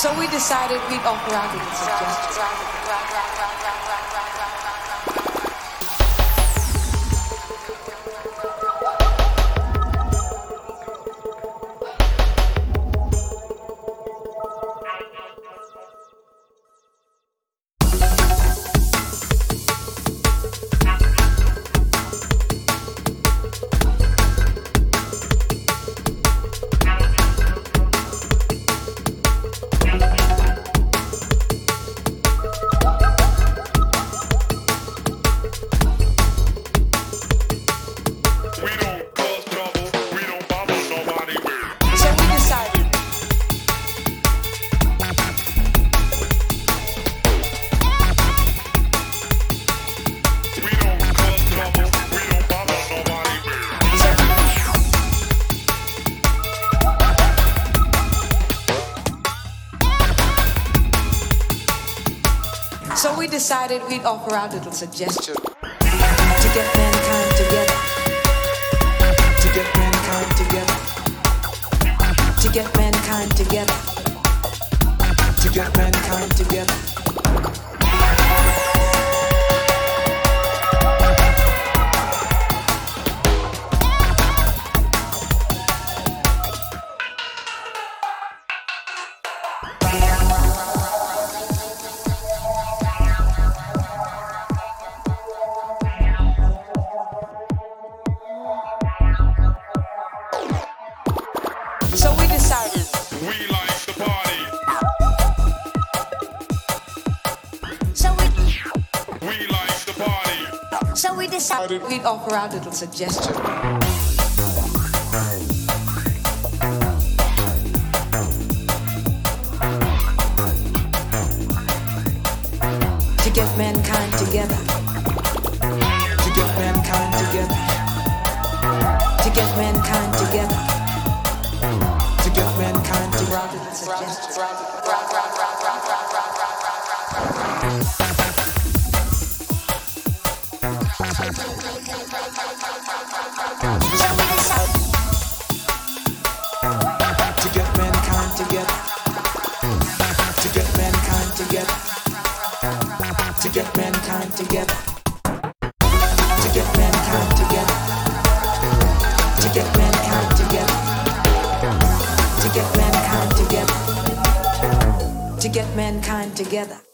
So we decided we'd offer our little suggestions. So we decided we'd offer our little suggestion to get mankind together, to get mankind together, to get mankind together, to get mankind together. So we decided we like the party. We like the party. So we decided we'd offer our little suggestion to get mankind together, to get mankind together, to get mankind together, to get mankind together. To get mankind together, to get mankind together, to get mankind together, to get mankind together, to get mankind together, to get mankind together, to get mankind together.